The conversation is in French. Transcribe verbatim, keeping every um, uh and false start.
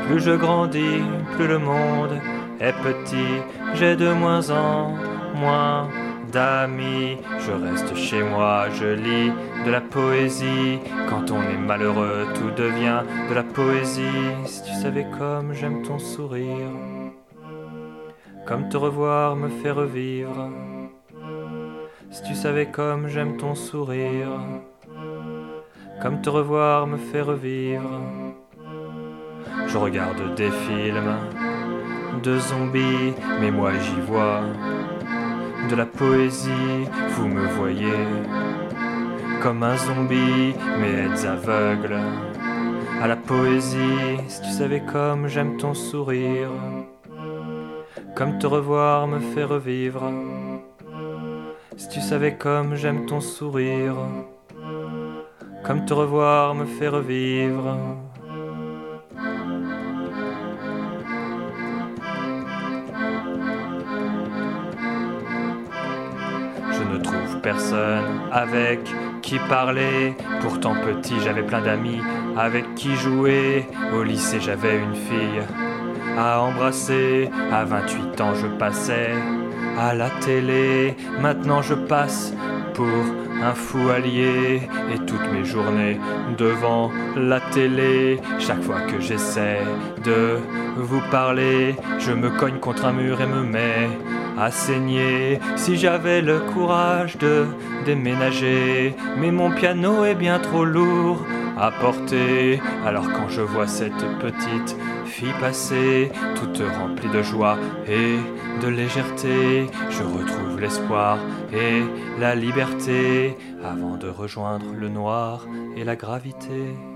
Plus je grandis, plus le monde est petit, j'ai de moins en moins d'amis. Je reste chez moi, je lis de la poésie. Quand on est malheureux, tout devient de la poésie. Si tu savais comme j'aime ton sourire, comme te revoir me fait revivre. Si tu savais comme j'aime ton sourire, comme te revoir me fait revivre. Je regarde des films de zombies, mais moi j'y vois de la poésie. Vous me voyez comme un zombie, mais êtes aveugle à la poésie. Si tu savais comme j'aime ton sourire, comme te revoir me fait revivre. Si tu savais comme j'aime ton sourire, comme te revoir me fait revivre. Je ne trouve personne avec qui parler. Pourtant petit j'avais plein d'amis avec qui jouer. Au lycée j'avais une fille à embrasser. À vingt-huit ans je passais à la télé. Maintenant je passe pour un fou allié. Et toutes mes journées devant la télé. Chaque fois que j'essaie de vous parler, je me cogne contre un mur et me mets à saigner. Si j'avais le courage de déménager, mais mon piano est bien trop lourd à porter. Alors quand je vois cette petite fille passer, toute remplie de joie et de légèreté, je retrouve l'espoir et la liberté avant de rejoindre le noir et la gravité.